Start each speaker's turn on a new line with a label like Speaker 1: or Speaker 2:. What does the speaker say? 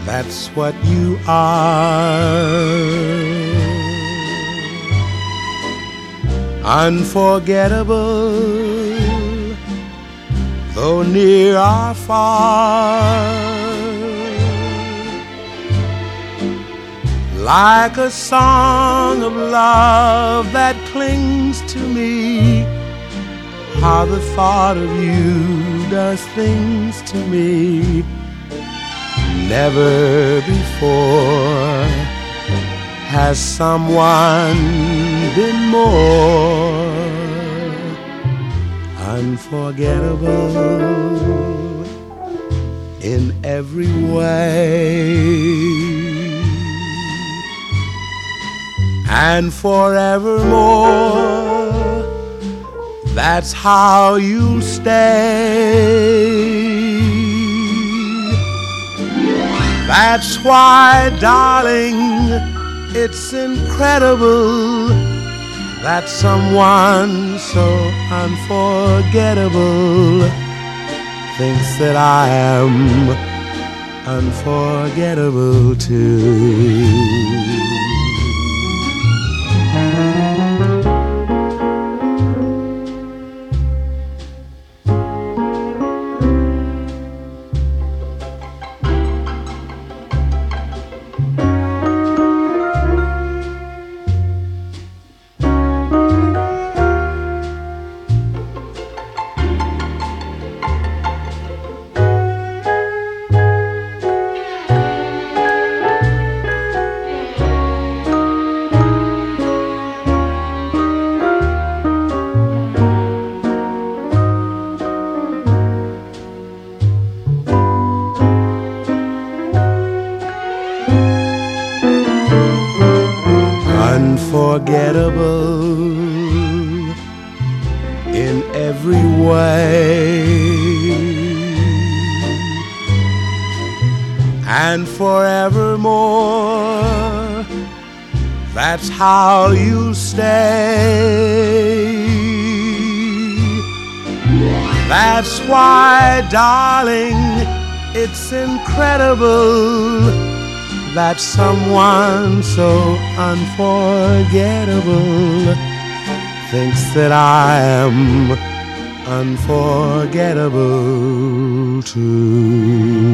Speaker 1: That's what you are. Unforgettable, though near or far, like a song of love that clings to me. How the thought of you does things to me. Never before has someone been more unforgettable in every way. And forevermore, that's how you stay. That's why, darling, it's incredible that someone so unforgettable thinks that I am unforgettable too. Unforgettable in every way, and forevermore, that's how you stay. That's why, darling, it's incredible that someone so unforgettable thinks that I am unforgettable too.